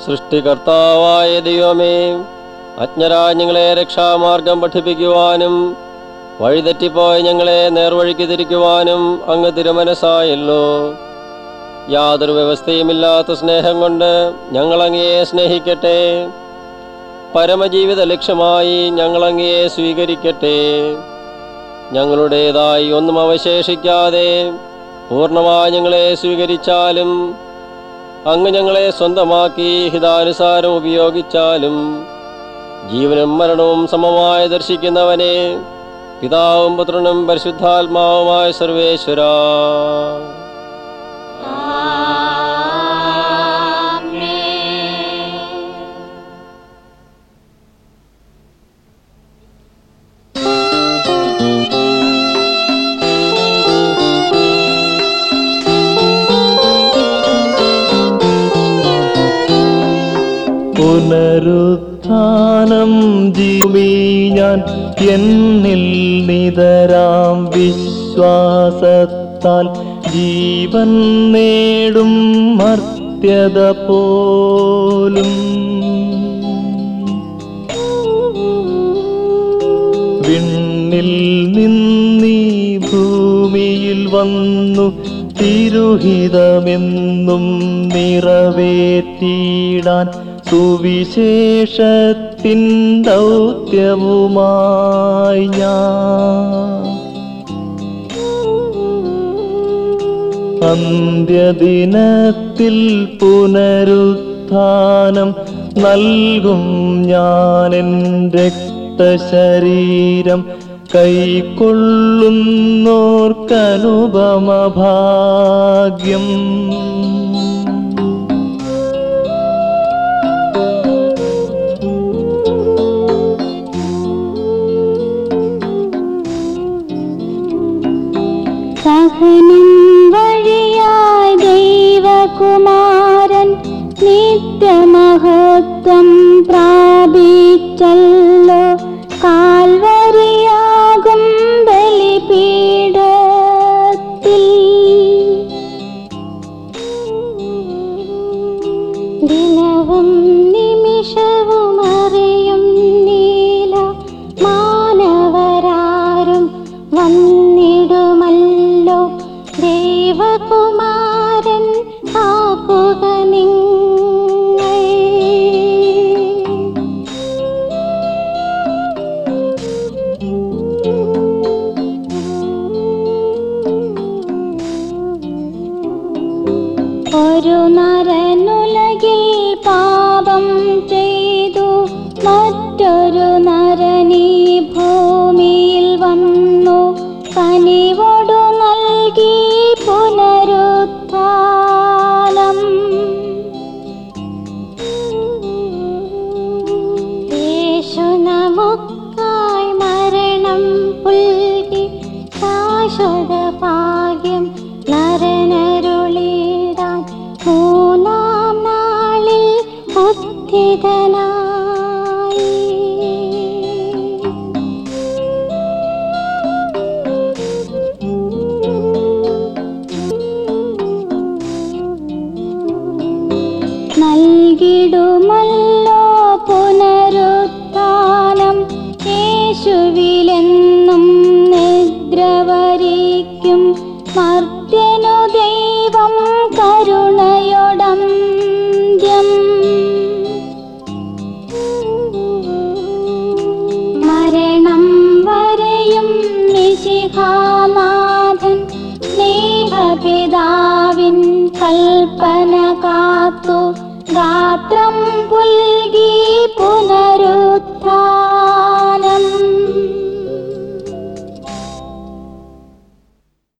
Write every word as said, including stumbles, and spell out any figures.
സൃഷ്ടികർത്താവായ ദൈവമേ, അജ്ഞരായ ഞങ്ങളെ രക്ഷാമാർഗം പഠിപ്പിക്കുവാനും വഴിതെറ്റിപ്പോയ ഞങ്ങളെ നേർവഴിക്ക് തിരിക്കുവാനും അങ്ങ് തിരുമനസ്സായല്ലോ. യാതൊരു വ്യവസ്ഥയുമില്ലാത്ത സ്നേഹം കൊണ്ട് ഞങ്ങളങ്ങയെ സ്നേഹിക്കട്ടെ. പരമജീവിത ലക്ഷ്യമായി ഞങ്ങളങ്ങയെ സ്വീകരിക്കട്ടെ. ഞങ്ങളുടേതായി ഒന്നും അവശേഷിക്കാതെ പൂർണ്ണമായി ഞങ്ങളെ സ്വീകരിച്ചാലും അങ്ങ് ഞങ്ങളെ സ്വന്തമാക്കി ഹിതാനുസാരം ഉപയോഗിച്ചാലും ജീവനും മരണവും സമമായി ദർശിക്കുന്നവനെ, പിതാവും പുത്രനും പരിശുദ്ധാത്മാവുമായ സർവേശ്വരാ, പുനരുത്ഥാനം ജീവി ഞാൻ എന്നിൽ നിതരാം വിശ്വാസത്താൽ ജീവൻ നേടും മർത്യത പോലും വിണ്ണിൽ നിന്നീ ഭൂമിയിൽ വന്നു തിരുഹിതമെന്നും നിറവേറ്റിടാൻ സുവിശേഷത്തിൻ ദൗത്യവുമായി ഞാൻ അന്ത്യദിനത്തിൽ പുനരുത്ഥാനം നൽകും ഞാനെൻ രക്തശരീരം കൈക്കൊള്ളുന്നോർക്കനുപമ ഭാഗ്യം. സഹനം വഴിയായി ദൈവകുമാരൻ നിത്യമഹത്വം പ്രാപിച്ചല്ലോ. കാൽവരിയാകും ബലിപീഠത്തിൽ ദിനവും നിമിഷവും അറിയും നീല മാനവരാരും വന്നിടുമല്ലോ. ദേവകുമാരൻ കാക്കുക നിങ്ങൾ. ഒരു നരനുലകിൽ പാപം ചെയ്തു, മറ്റൊരു നരനീ ഭൂമിയിൽ വന്നു. കനിവോടു നൽകി പുനരുത്ഥാനം. യേശു നമുക്കായി മരണം പുൽകി ശാശ്വത ഭാഗ്യം നരനരുളിടാൻ മൂന്നാം നാളിൽ ഉത്ഥിതനായി. നൽകിടുമല്ലോ പുനരുത്ഥാനം. യേശുവിലെന്നും നിദ്രവരിക്കും മർത്യനു ദൈവം കരുണയോടന്ത്യം. മരണം വരെയും മിശിഹാനാഥൻ സ്നേഹപിതാവിൻ കൽപ്പന കാത്തു ഗാത്രം പുൽകി